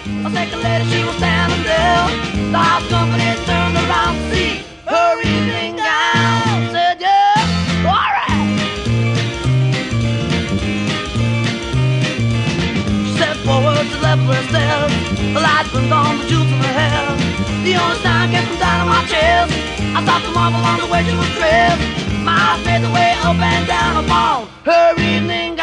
A second later she was standing there. The house company turned around to see her evening gown. Said, yeah, alright. She stepped forward to level her stairs. The lights burned on, the jewels in her hair. The only sound came from down on my chest. I stopped to marvel on the way she was dressed. My eyes made the way up and down upon her evening gown.